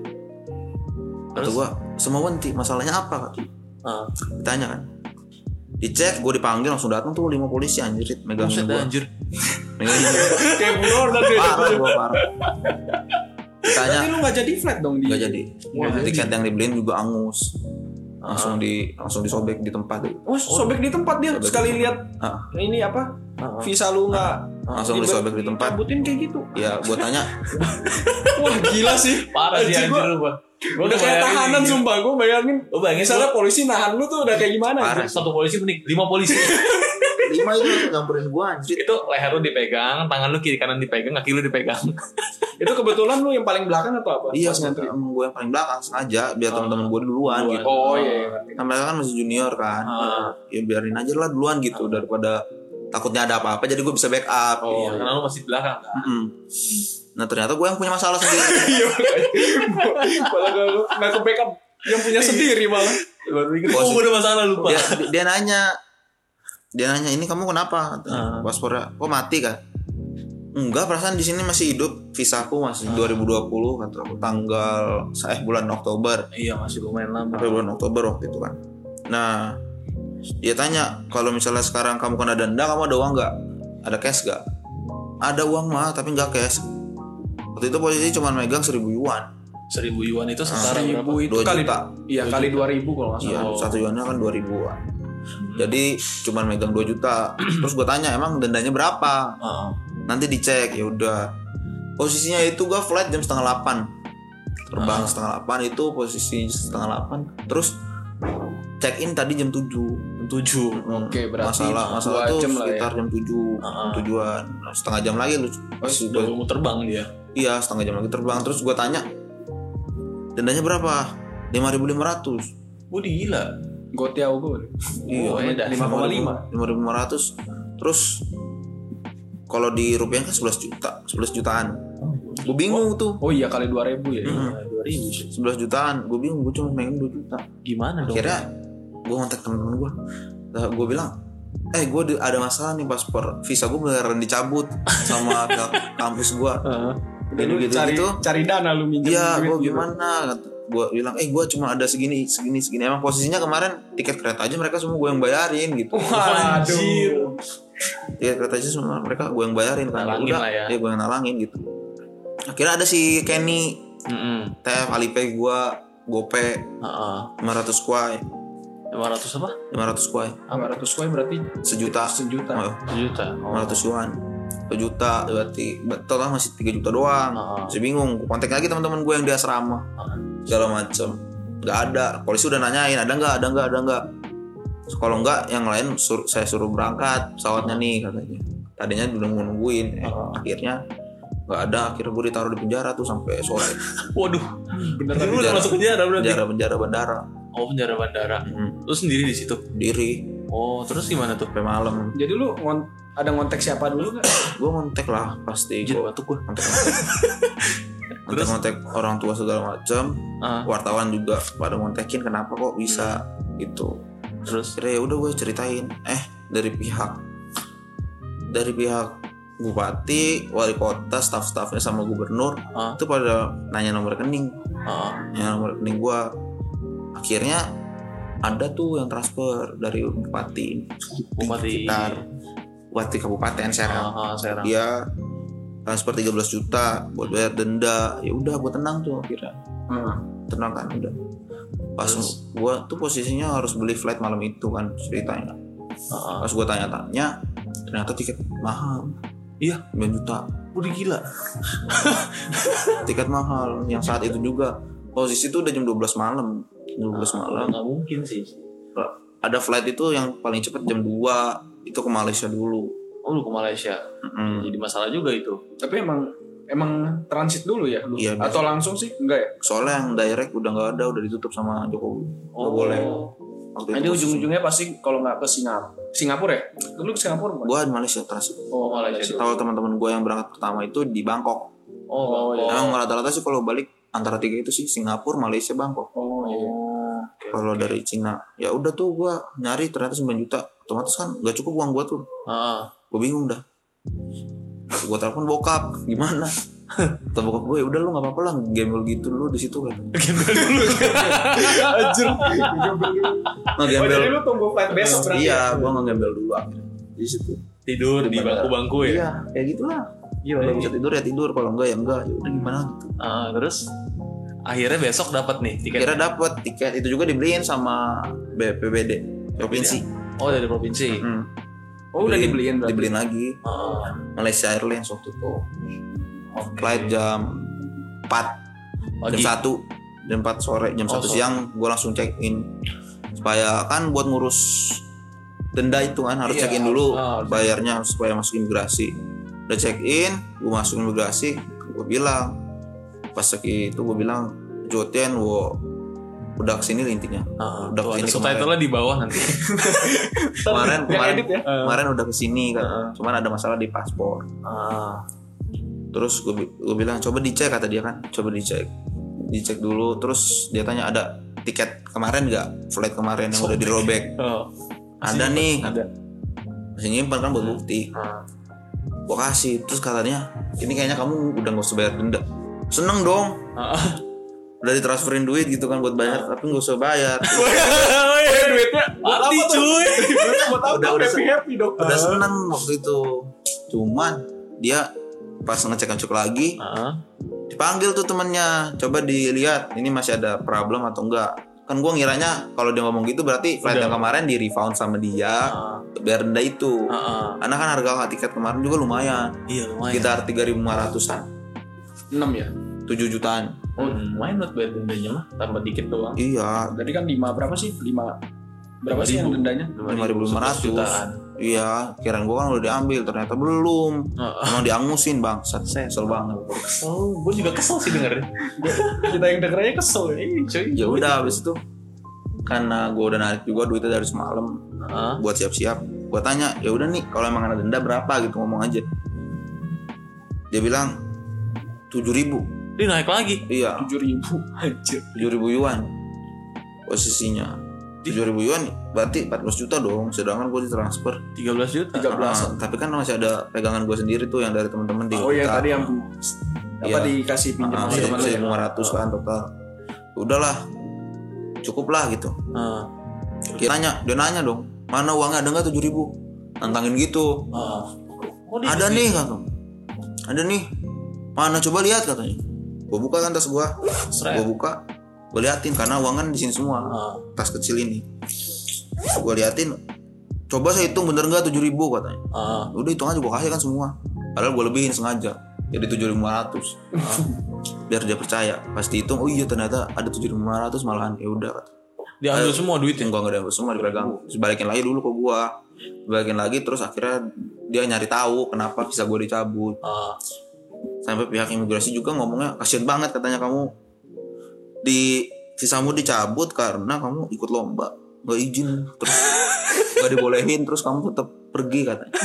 Kata Terus? gue, semua wenti, masalahnya apa kan? ah, Ditanya kan, dicek, gue dipanggil langsung datang tuh lima polisi anjir, megangin buset gue, anjir. megangin gue, kayak bunuh tadi. parah gue parah. Ditanya, Berarti lu nggak jadi flat dong di. nggak jadi, Wah, tiket yang dibeliin juga angus, langsung di langsung disobek di tempat, Oh, sobek di tempat dia Sobek sekali di lihat Ah. ini apa? Ah, ah. Visa lu nggak langsung dibe- disobek di tempat. dicabutin kayak gitu. Ya, gue tanya, Wah, gila sih. Parah sih Anjir, anjir gua- lu, Pak. Gua Udah kayak ngebayangin tahanan gitu. sumpah, gue bayangin. Lu bayangin Misalnya polisi nahan lu tuh udah kayak gimana? Parah. anjir? satu polisi mending lima polisi. lima itu langsung nyamperin gue anjir. Itu leher lu dipegang, tangan lu kiri kanan dipegang, kaki lu dipegang. Itu kebetulan lu yang paling belakang atau apa? Iya, Pas ngantri. emang gue yang paling belakang sengaja biar teman-teman gue duluan Duluan. gitu. Oh iya. iya. Kan mereka kan masih junior kan. Ah. Ya biarin aja lah duluan gitu daripada takutnya ada apa-apa jadi gue bisa backup. Oh, Iya. karena lu masih di belakang kan. Mm-mm. Nah ternyata gue yang punya masalah sendiri. Iya. Malah gak, gak ke backup yang punya sendiri malah. Baru inget, Posisi- oh gue ada masalah lupa. dia, dia nanya, dia nanya ini kamu kenapa? Katanya, Ah. paspornya, kok mati kan? Enggak, perasaan di sini masih hidup. Visaku masih dua ribu dua puluh kata aku tanggal eh bulan Oktober. Iya, masih lumayan lama. Sampai bulan Oktober waktu itu kan. Nah, dia tanya kalau misalnya sekarang kamu kena denda, kamu ada uang nggak? Ada cash nggak? Ada uang mah, tapi nggak cash. Waktu itu posisi cuma megang seribu yuan. Seribu yuan itu setara berapa? Seribu itu Dua kali juta. Iya kali dua ribu kalau nggak Iya, salah. Oh. satu yuannya kan dua ribuan. Jadi cuma megang dua juta. Terus gue tanya emang dendanya berapa? Ah, Nanti dicek. Ya udah. Posisinya itu gue flight jam setengah delapan. Terbang Ah. setengah delapan itu posisi setengah delapan. Terus check in tadi jam tujuh. tujuh. Oke, berarti masalah masalah dua tuh jam lah ya. sekitar jam tujuh Ah. tujuan setengah jam lagi lu pas Udah udah mau terbang dia. iya setengah jam lagi terbang. Terus gue tanya dendanya berapa? lima ribu lima ratus. Wah, gila. Gotiau gue. Iya, Oh, edan. lima koma lima. lima ribu lima ratus. Terus kalau di rupiah kan sebelas juta, sebelas jutaan. Gue bingung tuh. Oh iya kali dua ribu ya. Mm-mm. Nah, dua ribu. sebelas jutaan. Gue bingung, gue cuma megang dua juta. Gimana dong? Akhirnya gue kontak temen-temen gue. Nah, gue bilang, eh gue ada masalah nih paspor visa gue beneran dicabut sama kampus gue. Uh, Jadi lu gitu, cari gitu. cari dana lu minjem Iya, duit gue gitu. gimana? Gue bilang, eh gue cuma ada segini, segini, segini. Emang posisinya kemarin tiket kereta aja mereka semua gue yang bayarin gitu. Waduh. Tiket kereta aja semua mereka gue yang bayarin kan. Nalangin Udah, lah ya. gue yang nalangin gitu. Akhirnya ada si Kenny, mm-mm. T F, Alipay gue, Gope, Uh-uh. lima ratus kuai, lima ratus apa? lima ratus kuai, lima ratus kuai berarti sejuta, sejuta. oh, Sejuta. Oh. lima ratus yuan, sejuta berarti betul lah masih tiga juta doang. Uh-uh. Saya bingung, gue kontak lagi teman-teman gue yang di asrama, Uh-uh. segala macem, nggak ada. Polisi udah nanyain, ada nggak, ada nggak, ada nggak. Kalau nggak, yang lain sur- saya suruh berangkat pesawatnya nih katanya. Tadinya udah nungguin, eh, Uh-uh. akhirnya nggak ada. Akhirnya gue ditaruh di penjara tuh sampai sore. Waduh, Beneran lu udah penjara. masuk penjara berarti? Penjara penjara bandara, Oh, penjara bandara. hmm. Lu sendiri di situ? diri Oh, terus gimana tuh? sampai malam. Jadi lu ngon- ada ngontek siapa dulu nggak? Gue ngontek lah pasti, Anjir, gue batuk gua. ngontek ngontek ngontek orang tua segala macam. Ah, Wartawan juga pada ngontekin kenapa kok bisa gitu. terus Akhirnya ya udah gue ceritain, eh dari pihak dari pihak bupati, wali kota, staf-stafnya sama gubernur Ah. itu pada nanya nomor rekening, ah, nanya nomor rekening gue. Akhirnya ada tuh yang transfer dari bupati bupati sekitar bupati kabupaten Serang. Ah, ah, Serang. Dia transfer tiga belas juta buat bayar denda. Ya udah gue tenang tuh akhirnya. Hmm. Tenang kan udah. Pas Terus? gue tuh posisinya harus beli flight malam itu kan ceritanya. Ah, ah. Pas gue tanya-tanya, ternyata tiket mahal. Iya. sembilan juta. Udah gila. Tiket mahal. Yang saat itu juga posisi itu udah jam dua belas malam. dua belas malam. Nggak mungkin sih. Ada flight itu yang paling cepat jam dua. Itu ke Malaysia dulu. Oh, lu ke Malaysia. Mm-mm. Jadi masalah juga itu. Tapi emang emang transit dulu ya lu? Iya, Atau langsung sih? Enggak ya? Soalnya yang direct udah nggak ada, udah ditutup sama Jokowi. Nggak boleh. Waktu Nah, itu ini ujung-ujungnya pasti kalau nggak ke Singapura. Singapura ya? Lu ke Singapura bukan? gue di Malaysia transit. Oh, Malaysia. Tahu teman-teman gue yang berangkat pertama itu di Bangkok. Oh, iya. Emang rata-rata sih kalau balik antara tiga itu sih Singapura, Malaysia, Bangkok. Oh iya. Oke, Kalau oke. dari Cina, ya udah tuh gue nyari ternyata sembilan juta. Otomatis kan gak cukup uang gue tuh. Ah, Gue bingung dah. Gue telepon bokap, gimana? Kata bokap gue, ya udah lu nggak apa-apa lah, gamble gitu dulu di situ kan. Anjir. Nggak Oh, jadi gamble. lu tunggu flight besok berarti? Iya, ya? gue nggak gamble dulu akhirnya di situ. tidur di bandara. bangku-bangku ya. Iya, kayak gitulah. Iya, Kalau iya. bisa tidur ya tidur, kalau enggak ya enggak. Ya udah gimana gitu. Ah, terus akhirnya besok dapat nih tiket. Kira dapet tiket itu juga dibeliin sama B P B D provinsi. Oh, dari provinsi. Hmm. Oh udah dibeliin berarti? Dibeliin lagi. Ah, Malaysia Airlines waktu itu. oke. Flight jam empat, jam Pagi. satu, jam empat sore, jam Oh, satu sore. siang gue langsung check in. Supaya kan buat ngurus denda itu kan harus Iya. check in dulu, Ah, bayarnya supaya masuk imigrasi. Udah check in, gue masuk imigrasi, gue bilang pas lagi itu gue bilang Jotian, wo udah kesini intinya. Ah, Udah tuh, ada kesini subtitle-nya di bawah nanti. Kemarin Yang kemarin edit ya? kemarin udah kesini kan, Ah. cuman ada masalah di paspor. Ah, Terus gue gue bilang coba dicek, kata dia kan, coba dicek, dicek dulu. Terus dia tanya ada tiket kemarin nggak, flight kemarin yang udah dirobek. oh. Ada nih, Ada. masih nyimpan kan buat bukti. Ah. Gue kasih, terus katanya ini kayaknya kamu udah nggak usah bayar denda. Seneng dong, Ah. udah ditransferin duit gitu kan buat bayar, tapi nggak usah bayar. Eh duitnya buat Mati apa tuh? cuy. Duitnya buat apa? Udah- udah Happy happy dong. Udah seneng waktu itu, cuman dia pas ngecek-ngecek lagi Ah. dipanggil tuh temennya, coba dilihat ini masih ada problem atau enggak. Kan gue ngiranya kalau dia ngomong gitu berarti flight Udah. yang kemarin di refund sama dia, Ah. biar denda itu. Ah, ah. Karena kan harga tiket kemarin juga lumayan, Iya lumayan. Gitu. sekitar tiga ribu lima ratusan, enam ya. tujuh jutaan. Oh, lumayan buat bayar dendanya mah, tambah dikit doang. Iya, Jadi kan lima berapa sih? lima berapa sih yang dendanya? lima ribu lima ratus. jutaan. Iya, kiraan gue kan udah diambil, ternyata belum. Ah, ah. Emang diangusin bang, kesel banget. Oh, gue juga kesel sih dengerin. Kita yang dengernya kesel ya. Eh, cuy. Ya udah habis itu, karena gue udah narik juga duitnya dari semalam Ah. buat siap-siap. Gue tanya, ya udah nih kalau emang ada denda berapa gitu, ngomong aja. Dia bilang tujuh ribu. Dia naik lagi. Iya. tujuh ribu anjir. tujuh ribu yuan posisinya. tujuh ribu yuan berarti empat belas juta dong. Sedangkan gue ditransfer tiga belas juta. tiga belas. Ah, tapi kan masih ada pegangan gue sendiri tuh yang dari teman-teman di Oh iya kita. tadi yang apa Iya. dikasih pinjam Ah, sama teman lu ya. lima ratus kan total. Udahlah. Cukup lah gitu. Ah. Dia nanya, dia nanya dong, mana uangnya ada nggak tujuh ribu? Tantangin gitu. Ah. Oh, dia Ada gitu. nih kata. Ada nih. Mana coba lihat katanya. Gue buka kan tas gue. Seret. Gue buka. Gue liatin karena uang kan di sini semua. Ah. Tas kecil ini. Gue liatin. Coba saya hitung bener nggak tujuh ribu katanya. Ah. Udah hitung aja gue kasih kan semua. Padahal gue lebihin sengaja. Jadi tujuh ribu lima ratus. Biar dia percaya. Pas dihitung, oh iya ternyata ada tujuh ribu lima ratus malahan. Ya udah kata. Diambil Ayo. semua duitnya. Enggak enggak ada semua dipegang. Terus balikin lagi dulu ke gua. Balikin lagi terus akhirnya dia nyari tahu kenapa visa gua dicabut. Ah. Sampai pihak imigrasi juga ngomongnya kasian banget katanya kamu di visamu dicabut karena kamu ikut lomba. Enggak izin terus enggak dibolehin terus kamu tetap pergi katanya.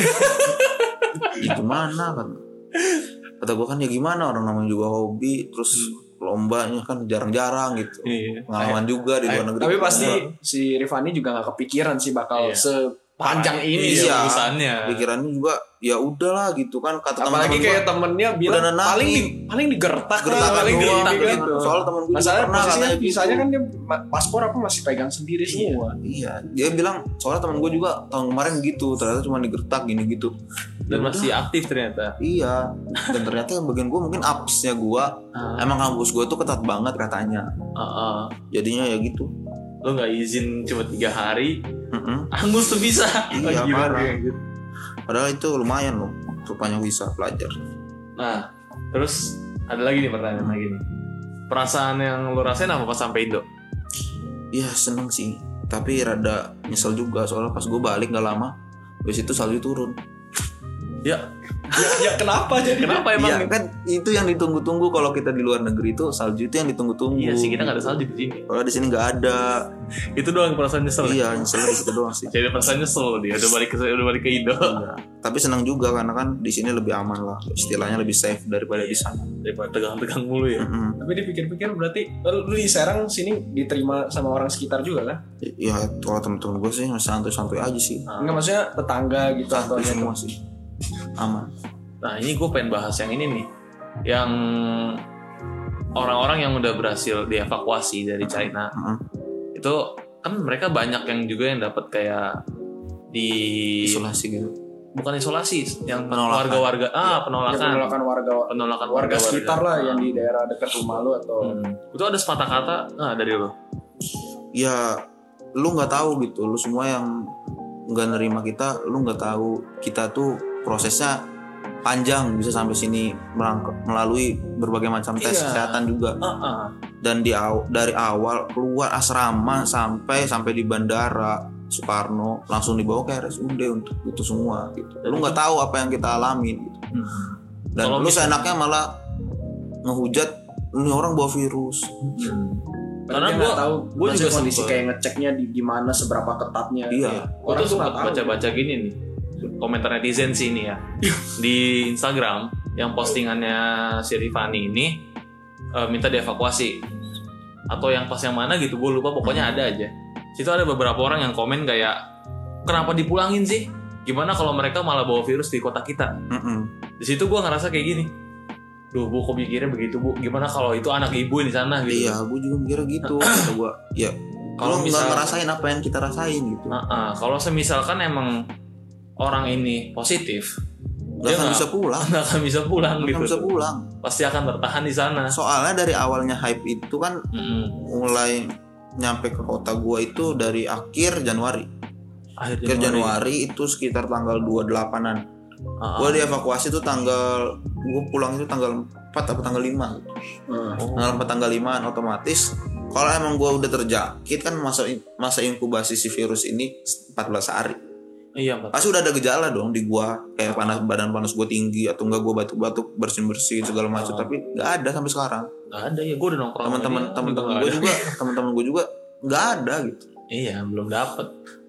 Ya gimana kan? Kata gua kan ya gimana orang namanya juga hobi terus lombanya kan jarang-jarang gitu. Iya. Pengalaman juga di luar negeri. Tapi pasti si Rifani juga nggak kepikiran sih bakal Iya. sepanjang ini Iya, sih. urusannya. Pikirannya juga ya udahlah gitu kan kata Apalagi teman-teman kayak gua, temennya bilang udah nenangin. paling di, paling digertak gertakan lah, paling di doang ini gitu. gitu. Soal temen gue Masalahnya pernah posisinya katanya gitu. visanya kan dia ma- paspor apa masih pegang sendiri semua. Iya, dia bilang soalnya teman gue juga tahun kemarin gitu, ternyata cuma digertak gini gitu. Dan masih aktif ternyata. Iya, dan ternyata yang bagian gue mungkin apesnya gue, Ah. emang kampus gue tuh ketat banget katanya. Ah, ah. Jadinya ya gitu. Lo nggak izin cuma tiga hari, Mm-mm. Angus tuh bisa. Iya, Gila, parah. kayak gitu. Padahal itu lumayan loh, rupanya bisa pelajar. Nah, terus ada lagi nih pertanyaan lagi nih. Perasaan yang lo rasain apa pas sampai Indo? Iya seneng sih, tapi rada nyesel juga soalnya pas gue balik gak lama, habis itu salju turun. Ya, ya, ya kenapa jadi? kenapa emang? Iya kan itu yang ditunggu-tunggu kalau kita di luar negeri itu salju itu yang ditunggu-tunggu. Iya sih, kita nggak ada salju di sini. Kalau di sini nggak ada. Itu doang perasaan nyesel. Iya nyesel di situ doang sih. Jadi perasaan nyesel dia udah balik ke udah balik ke Indo. Iya. Tapi senang juga karena kan di sini lebih aman lah, istilahnya lebih safe daripada di sana. Daripada tegang-tegang mulu ya. Mm-mm. Tapi dipikir-pikir berarti lu di Serang sini diterima sama orang sekitar juga kan? Ya kalau temen-temen gue sih masih santuy-santuy aja sih. Enggak maksudnya tetangga gitu atau Santuy hanya semua sih. Aman. Nah ini gue pengen bahas yang ini nih, yang orang-orang yang udah berhasil dievakuasi dari China. Mm-mm. Itu kan mereka banyak yang juga yang dapat kayak di Isolasi gitu. bukan isolasi, yang Penolakan. warga-warga ah Ya, penolakan, penolakan warga penolakan warga sekitar lah yang di Hmm. daerah dekat rumah lu atau Hmm. Itu ada sepatah kata nah, dari lo. Ya lu nggak tahu gitu, lu semua yang nggak nerima kita, lu nggak tahu kita tuh prosesnya panjang bisa sampai sini merangkap melalui berbagai macam tes Iya. kesehatan juga. Ah, ah. Dan di aw- dari awal keluar asrama sampai sampai di bandara Soekarno langsung dibawa ke R S U D untuk itu semua gitu. Dan Lu itu- nggak tahu apa yang kita alamin gitu. Hmm. Dan Kalau lu bisa- seenaknya malah ngehujat ini orang bawa virus. Karena dia gua- nggak tahu gua masih juga kondisi sempet. kayak ngeceknya di gimana seberapa ketatnya. Iya. Gue Orang tuh tuh nggak sempat tahu. baca-baca gini nih komentar netizen sih ini ya di Instagram yang postingannya si Rifani ini eh, minta dievakuasi atau yang pas yang mana gitu gue lupa pokoknya ada aja. Situ ada beberapa orang yang komen kayak kenapa dipulangin sih? Gimana kalau mereka malah bawa virus di kota kita? Mm-mm. Di situ gue ngerasa kayak gini. Duh, bu kok mikirnya begitu bu? Gimana kalau itu anak ibu di sana gitu? Iya, gue juga mikirnya gitu. Kata gue, ya Kalau kalau nggak misal- ngerasain apa yang kita rasain gitu, Nah, ah, kalau semisalkan emang orang ini positif, nggak dia akan nggak- bisa pulang, nggak akan bisa pulang nggak gitu. akan bisa pulang. Pasti akan bertahan di sana. Soalnya dari awalnya hype itu kan Mm-mm. mulai nyampe ke kota gua itu dari akhir Januari. Akhir Akhir Januari itu sekitar tanggal dua puluh delapan-an. Ah, Gua dievakuasi itu tanggal gua pulang itu tanggal empat atau tanggal lima. Hmm. oh. Tanggal empat tanggal lima otomatis kalau emang gua udah terjangkit kan masa masa inkubasi si virus ini empat belas hari. Iya, Mbak. Pasti udah ada gejala dong di gua kayak panas badan panas gua tinggi atau enggak gua batuk-batuk bersin-bersin segala macam Ah. tapi nggak ada sampai sekarang. Nggak ada ya, gue udah nongkrong sama Teman-teman dia, teman-teman nggak gua ada. juga teman-teman gua juga nggak ada gitu. Iya, belum dapet.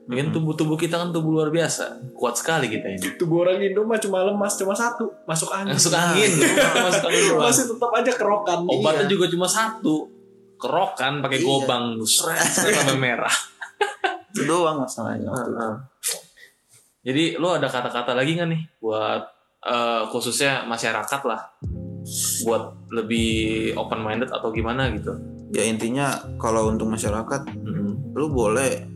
Dengan tubuh-tubuh kita kan tubuh luar biasa, kuat sekali kita ini. Tubuh orang Indo mah cuma lemas, cuma satu, masuk angin. Masuk angin, masuk angin doang. Masih tetap aja kerokan. Obatnya Iya. juga cuma satu, kerokan pakai Iya. gobang, seret seret sampai merah. Itu doang masalahnya. Heeh. Jadi lo ada kata-kata lagi nggak nih buat eh, khususnya masyarakat lah, buat lebih open minded atau gimana gitu? Ya intinya kalau untuk masyarakat, Mm-hmm. lu boleh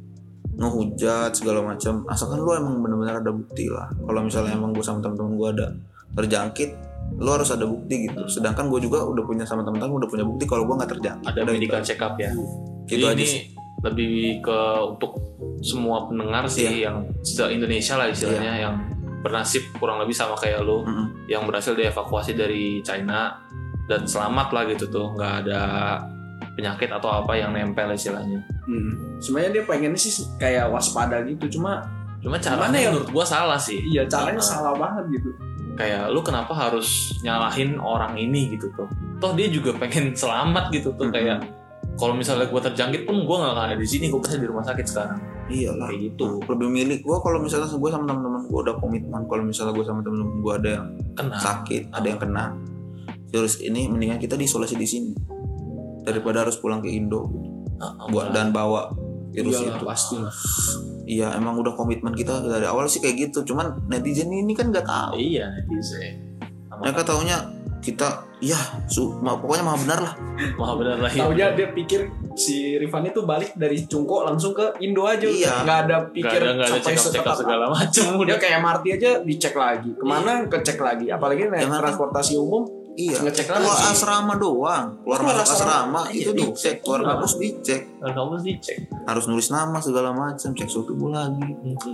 ngehujat segala macam, asalkan lu emang benar-benar ada bukti lah. Kalau misalnya emang gue sama teman-teman gue ada terjangkit, lu harus ada bukti gitu. Sedangkan gue juga udah punya sama teman-teman udah punya bukti kalau gue nggak terjangkit. Ada Udah medical gitu. check up ya. Gitu Jadi aja ini sih. lebih ke untuk semua pendengar sih Iya. yang se Indonesia lah istilahnya yang bernasib kurang lebih sama kayak lo, Mm-mm. yang berhasil dievakuasi dari China dan selamat lah gitu tuh, nggak ada penyakit atau apa yang nempel istilahnya. Hmm. Sebenarnya dia pengennya sih kayak waspada gitu, cuma Cuma Gimana caranya ya? menurut gua salah sih. iya caranya Nah, salah banget gitu. Kayak lu kenapa harus nyalahin orang ini gitu tuh? Toh dia juga pengen selamat gitu tuh. Mm-mm. Kayak kalau misalnya gua terjangkit pun gua nggak akan ada di sini, gua pasti di rumah sakit sekarang. Iyalah. Kayak gitu. Lebih milih gue kalau misalnya gue sama teman-teman gue udah komitmen, kalau misalnya gue sama teman-teman gue ada yang Kena. sakit, ada yang kena virus ini, mendingan kita diisolasi di sini daripada harus pulang ke Indo Ah, buat dan bawa virus Iyalah, itu. pasti lah. Iya, emang udah komitmen kita dari awal sih kayak gitu. Cuman netizen ini kan nggak tahu. Iya netizen. Mereka taunya kita, ya, su, ma- pokoknya mah benar lah. Maha benar lah ya. Taunya dia pikir si Rifan itu balik dari Cungko langsung ke Indo aja, Iya. nggak ada Gak pikir ada nggak ada sampai check up check up seketat segala macam. dia kayak M R T aja dicek lagi, kemana kecek lagi, apalagi naik M R T. transportasi umum Iya. ngecek Keluar lagi. asrama doang, keluar Keluar masuk asrama. asrama Iya, itu dicek, keluar Iya. kampus dicek, Kamu dicek. harus nulis nama segala macam, cek suhu tubuh lagi.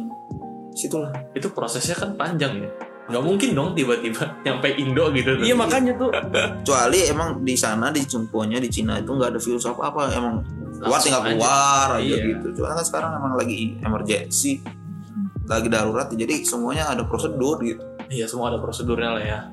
Situlah. Itu prosesnya kan panjang ya. Nggak mungkin dong tiba-tiba nyampe Indo gitu. Iya makanya tuh Kecuali emang di sana di Cungkonya di Cina itu nggak ada virus apa-apa, emang keluar Langsung tinggal aja. keluar aja Iya. gitu. Cuma kan sekarang emang lagi emergency, lagi darurat, jadi semuanya ada prosedur gitu. Iya semua ada prosedurnya lah ya.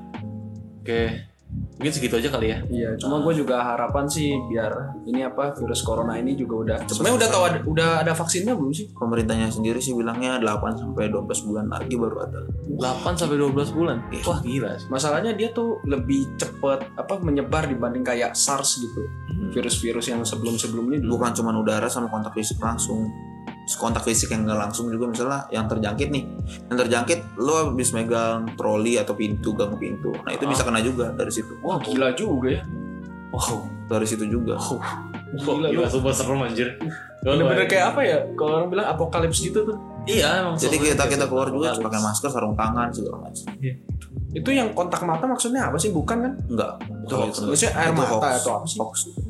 Oke. Mungkin segitu aja kali ya. iya, cuma gue juga harapan sih biar ini apa virus corona ini juga udah sebenarnya udah tahu ada, udah ada vaksinnya belum sih? Pemerintahnya sendiri sih bilangnya delapan sampai dua belas bulan lagi baru ada. delapan sampai dua belas bulan. Iya. Wah gila sih. Masalahnya dia tuh lebih cepet apa menyebar dibanding kayak SARS gitu, virus-virus yang sebelum-sebelumnya dulu. Bukan cuma udara sama kontak fisik langsung, kontak fisik yang nggak langsung juga, misalnya yang terjangkit nih, yang terjangkit lo habis megang troli atau pintu, gang pintu, nah itu Ah. bisa kena juga dari situ. Wah gila juga ya. Wow. Dari situ juga. Wow. Gila, Gila, lu. super serem anjir. Bener-bener kayak apa ya? Kalau orang bilang apokalips gitu tuh. Iya emang. Jadi serem kita kayak kita gitu. keluar juga harus pakai masker, sarung tangan segala macam. Itu yang kontak mata maksudnya apa sih? Bukan kan? Enggak. Itu Hoax. itu- Maksudnya air itu mata hoax. atau apa sih? Hoax.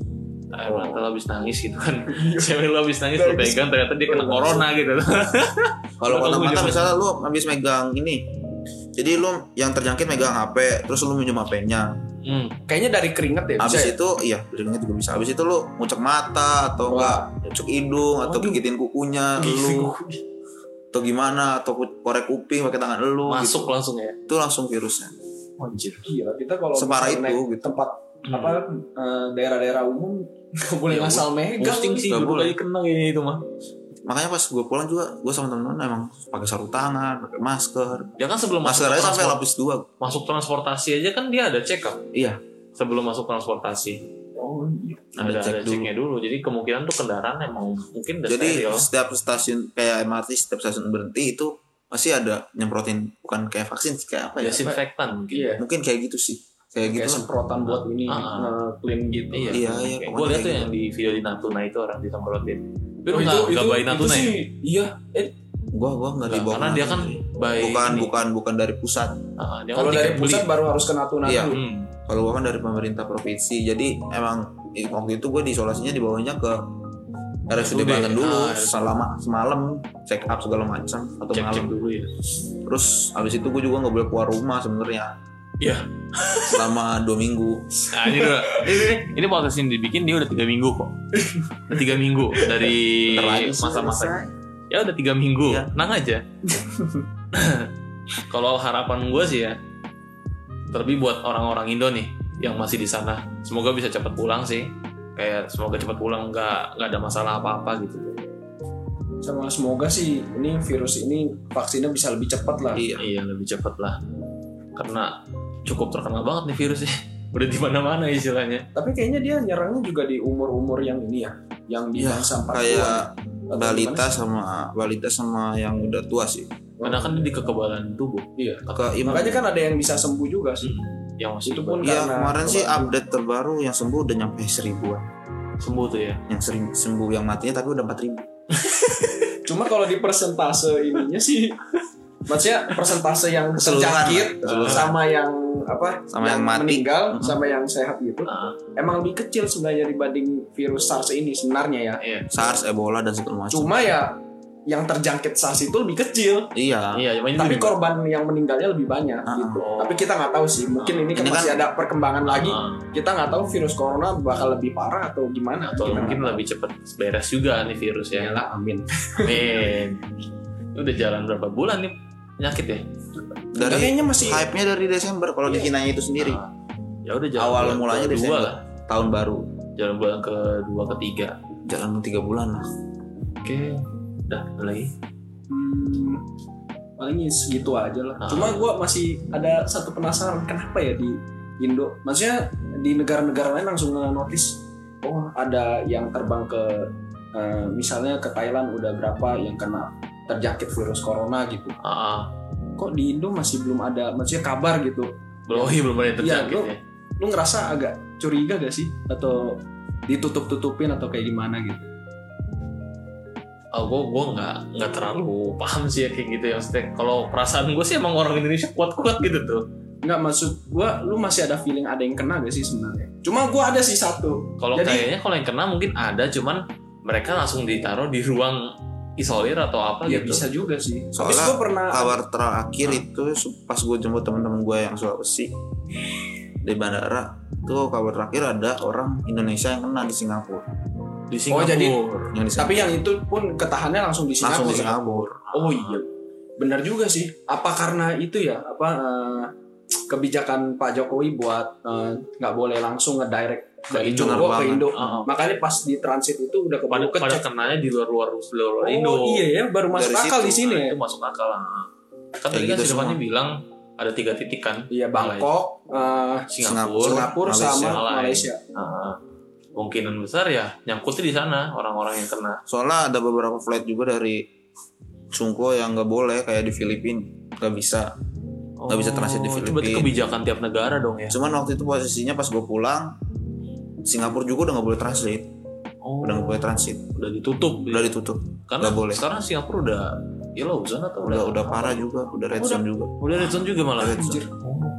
Air mata lo habis nangis gitu kan. Cewek lo habis nangis lo pegang ternyata dia kena corona gitu. Kalau Kalau kontak kamu mata juga- misalnya lu habis megang ini, jadi lu yang terjangkit megang H P, terus lu minjem H P-nya. Hmm. Kayaknya dari keringet ya. Habis bisa ya? itu, iya, drinknya juga bisa. Habis itu lu ngucek mata atau enggak ngucek hidung atau Waduh. gigitin kukunya lu atau gimana atau korek kuping pakai tangan lu Masuk gitu. langsung ya. Itu langsung virusnya. Anjir. Gila, kita kalau Separah misalnya itu, naik gitu. tempat apa eh, daerah-daerah umum nggak boleh Ya, ngasal megang. Posting sih Nggak dulu boleh. lagi kena kayak itu mah. Makanya pas gue pulang juga, gue sama temen-temen emang pakai sarung tangan, pakai masker. Ya kan sebelum Masker masuk aja sampai transport- lapis dua. masuk transportasi aja kan dia ada check up Iya, sebelum masuk transportasi. Oh, iya. ada Ada cek ada dulu. ceknya dulu. Jadi kemungkinan tuh kendaraan emang mungkin udah Jadi steril. setiap stasiun kayak M R T, setiap stasiun berhenti itu pasti ada nyemprotin, bukan kayak vaksin sih, kayak apa ya? Desinfektan mungkin. Iya. Mungkin kayak gitu sih. Kayak gitu Kayak lah. semprotan buat ini Ah, clean gitu. Iya, Iya, iya, Gue pokoknya lihat tuh kayak yang di video di Natuna itu orang disemprotin. Tapi Oh, lu nggak nggak bayi Natuna ya? sih, iya. Eh, Gua gua nggak Nggak, dibawa. karena dia kan bayi bukan ini. bukan bukan dari pusat. Ah, dia kalau kan dari tiket pusat beli. baru harus ke Natuna Iya. dulu. Hmm. Kalau gua kan dari pemerintah provinsi. Jadi emang eh, waktu itu gua diisolasinya dibawanya ke R S U D R S U D. Banten dulu Ah, R S U D. selama semalam, check up segala macam atau Cek malam. cek dulu ya. Terus abis itu gua juga nggak boleh keluar rumah sebenarnya Iya. selama dua minggu. Nah, ini, udah, ini, ini, ini podcast ini dibikin dia udah tiga minggu kok. Udah tiga minggu dari Bentar lagi masa-masa. selesai. Ya udah tiga minggu, Iya. tenang aja. Kalau harapan gue sih ya, terlebih buat orang-orang Indo nih yang masih di sana, semoga bisa cepat pulang sih. Kayak semoga cepat pulang, nggak nggak ada masalah apa-apa gitu. Sama semoga sih ini virus ini vaksinnya bisa lebih cepat lah. Iya, iya lebih cepat lah. Karena cukup terkenal banget nih virusnya. Udah di mana-mana istilahnya. Tapi kayaknya dia nyerangnya juga di umur-umur yang ini ya, yang di Ya, bangsa empat puluhan. kayak Atau balita gimana sih? sama balita sama yang udah tua sih. Karena kan di kekebalan tubuh Iya. Ke imun. Makanya kan ada yang bisa sembuh juga sih. yang masih Itu pun Iya, karena kemarin sih kekebalan. update terbaru yang sembuh udah nyampe seribuan. sembuh tuh ya. Yang sering sembuh yang matinya tapi udah empat ribu. Cuma kalau di persentase ininya sih, maksudnya persentase yang Keseluruhan terjangkit lah, keseluruhan. sama yang apa, Sama yang mati. meninggal, Mhm. sama yang sehat gitu, Nah, emang lebih kecil sebenarnya dibanding virus SARS ini sebenarnya ya. iya. SARS, Ebola dan segala macam. Cuma ya yang terjangkit SARS itu lebih kecil, Iya. Iya, ini tapi lebih- korban yang meninggalnya lebih banyak Ah. gitu. Oh. Tapi kita nggak tahu sih, mungkin ini kan Ini kan- masih ada perkembangan lagi. Ah, Kita nggak tahu virus corona bakal lebih parah atau gimana. atau Kita mungkin nggak lebih cepat beres juga nih virus tahu. ya. Yalah, amin. Amin. Udah jalan berapa bulan nih penyakit ya? Dari Kayaknya masih hype-nya dari Desember kalau di Iya. Chinanya itu sendiri. Nah, ya udah jalan Awal bulan mulanya kedua Desember. lah. Tahun baru. Jalan bulan kedua ketiga. Jalan tiga bulan lah. Oke. Udah ada lagi. Hmm, paling segitu aja lah. Ah. Cuma gue masih ada satu penasaran kenapa ya di Indo. Maksudnya di negara-negara lain langsung notice, oh ada yang terbang ke eh, misalnya ke Thailand udah berapa yang kena terjangkit virus corona gitu. Ah, ah. Kok di Indo masih belum ada, maksudnya kabar gitu. belum oh, iya, belum ada yang terjangkit Iya, lu- ya. Lu ngerasa agak curiga gak sih? Atau ditutup-tutupin atau kayak gimana gitu? Oh, gue gue nggak nggak terlalu paham sih ya kayak gitu ya. Maksudnya kalau perasaan gue sih emang orang Indonesia kuat-kuat gitu tuh. Nggak, maksud gue lu masih ada feeling ada yang kena gak sih sebenarnya? Cuma gue ada sih satu. Kalau Jadi- kayaknya kalau yang kena mungkin ada, cuman mereka langsung ditaruh di ruang isolir atau apa Ya gitu. bisa juga sih. Habis Soalnya gue pernah kabar terakhir itu pas gue jemput teman-teman gue yang Sulawesi di bandara tuh, kabar terakhir ada orang Indonesia yang kena di Singapura. Di Oh, Singapura. jadi- Yang di tapi yang itu pun ketahannya langsung di Singapura. langsung di Singapura. Oh iya. Benar juga sih. Apa karena itu ya? Apa eh, kebijakan Pak Jokowi buat eh, nggak boleh langsung ngedirect dari Indo, Jawa ke banget. Indo. Ah, ah. Makanya pas di transit itu udah pada keburu pada kecek. kenanya di luar-luar luar Oh Indo. iya ya, baru masuk Dari akal situ. di sini Nah, ya. itu masuk akal lah. Kan Kayak tadi kan gitu si Devani semua. bilang ada tiga titik kan. Iya, Bangkok, eh, Singapura, Singapura Malaysia. sama Malaysia. Malaysia. Nah, kemungkinan besar ya nyangkutnya di sana orang-orang yang kena. Soalnya ada beberapa flight juga dari Sungko yang nggak boleh, kayak di Filipina nggak bisa. Nggak bisa transit di Oh, itu berarti Filipina. kebijakan tiap negara dong ya. Cuman waktu itu posisinya pas gue pulang, Singapura juga udah nggak boleh transit, Oh, udah nggak boleh transit, udah ditutup. udah ditutup, Karena nggak boleh. sekarang Singapura udah yellow zone atau udah udah parah juga, udah red zone juga. Udah red zone juga malah. Red zone. Anjir.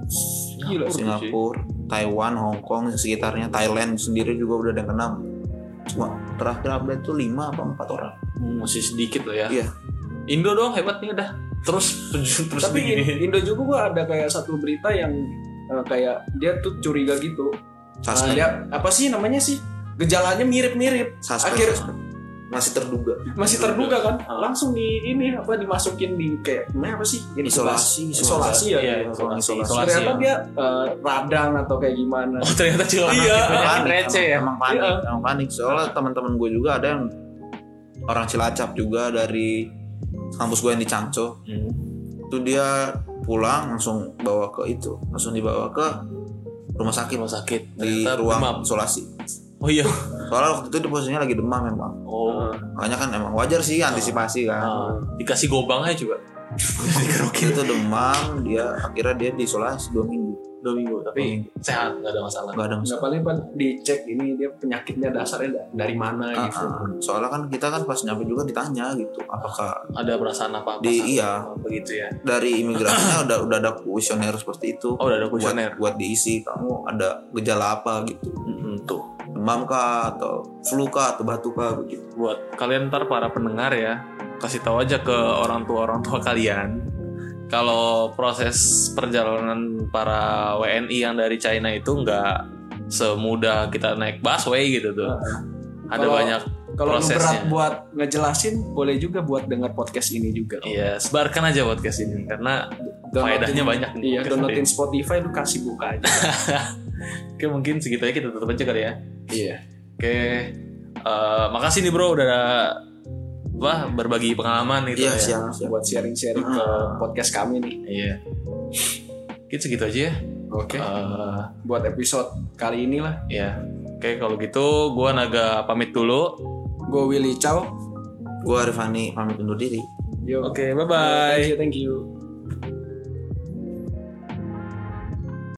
Gila, Singapura, Taiwan, Hong Kong, sekitarnya, Thailand sendiri juga udah ada yang kena. Cuma terakhir update tuh lima apa empat orang. Hmm, masih sedikit loh ya. Iya. Indo dong hebat nih udah. Terus terus Tapi begini. Indo juga gua ada kayak satu berita yang eh, kayak dia tuh curiga gitu. Nah, Suspek, dia apa sih namanya sih? Gejalanya mirip-mirip. suspek, Akhir suspek. Masih terduga. masih terduga kan? Ah. Langsung di ini apa dimasukin di kayak namanya apa sih? Isolasi, Isolasi ya. Iya, Ruang isolasi. isolasi. Isolasi Ternyata ya. dia eh, radang atau kayak gimana. Oh ternyata cuma Iya. anak receh ya. Emang panik, Iya. emang panik. Soalnya teman-teman gue juga ada yang orang Cilacap juga dari kampus gue yang di Cangco. Hmm. Itu dia pulang langsung bawa ke itu, langsung dibawa ke rumah sakit Rumah sakit. di Ternyata ruang demam. isolasi. Oh iya. Soalnya waktu itu di posisinya lagi demam memang. Oh. Makanya kan emang wajar sih antisipasi kan. Ah, dikasih gobang aja coba. Dikerokin itu demam, dia akhirnya dia diisolasi dua minggu. Dua minggu tapi sehat nggak ada masalah. Gak ada masalah. Nggak paling paling dicek ini dia penyakitnya dasarnya da- dari mana Ah, gitu. ah. Soalnya kan kita kan pas nyampe juga ditanya gitu, apakah Ada perasaan apa apa? Di- iya. begitu ya. dari imigrasinya udah udah ada kuesioner seperti itu. Oh udah ada buat, kuesioner. buat diisi, kamu ada gejala apa gitu, Hmm, tuh. demam kah atau flu kah atau batuk kah begitu. Buat kalian ntar para pendengar ya, kasih tahu aja ke orang tua orang tua kalian kalau proses perjalanan para W N I yang dari China itu nggak semudah kita naik busway gitu tuh. Ada Kalau- banyak Kalau lu prosesnya. berat buat ngejelasin, boleh juga buat dengar podcast ini juga. Iya, sebarkan aja podcast ini karena faedahnya banyak nih Iya, podcast downloadin ini. Spotify lu kasih buka aja. Oke, mungkin segitu aja kita tutup aja kali ya. Iya. Oke, eh, makasih nih bro udah wah berbagi pengalaman gitu Iya, ya. siap, siap. buat sharing-sharing ke podcast kami nih. Iya. Kita segitu aja ya. Oke. Eh, Buat episode kali ini lah. ya. Oke, kalau gitu gua Naga pamit dulu. Gue Willy Chow. Gue Arifani pamit undur diri. Yo. Oke, bye-bye. Thank you, thank you.